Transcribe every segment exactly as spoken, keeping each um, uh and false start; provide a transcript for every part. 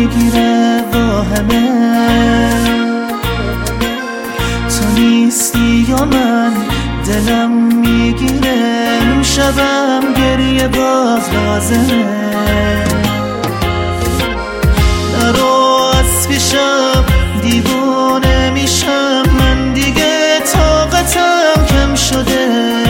میگیره واهمه، تو نیستی یا من دلم میگیره، شبم گریه باز لازمه. نرو از پیشم دیوونه میشم، من دیگه طاقتم کم شده.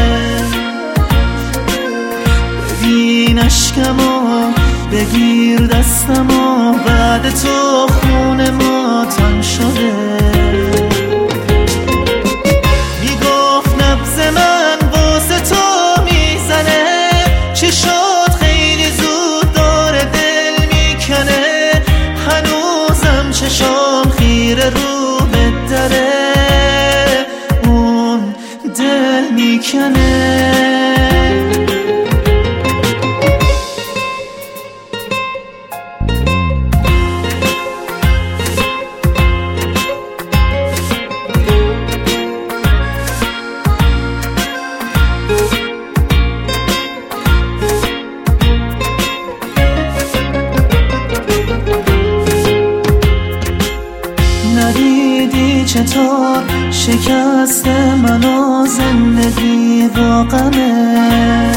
ببین اشکمو بگیر دستمو، بعد تو خون ما تن شده. میگفت نبض من واسه تو میزنه، چی شد خیلی زود داره دل میکنه، هنوزم چشام خیره رو به دره، اون دل میکنه. ندیدی چطور شکست منو زندگی با غمت،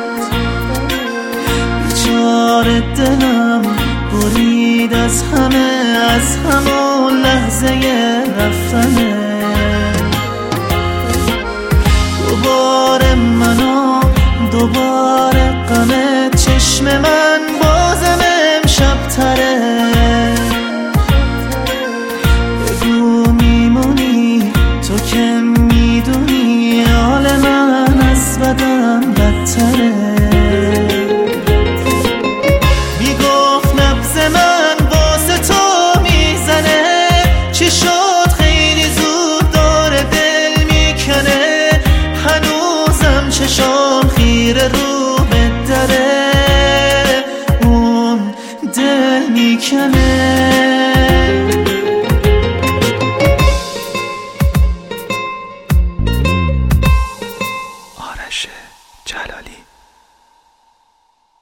بیچاره دلم برید از همه، از همون لحظه رفتنه. دوباره منو دوباره غمت، چشم من بازم امشب تره. بدم بدتره. میگفت نبض من واسه تو میزنه، چی شد خیلی زود داره دل میکنه، هنوزم چشام خیره رو به دره، اون دل میکنه.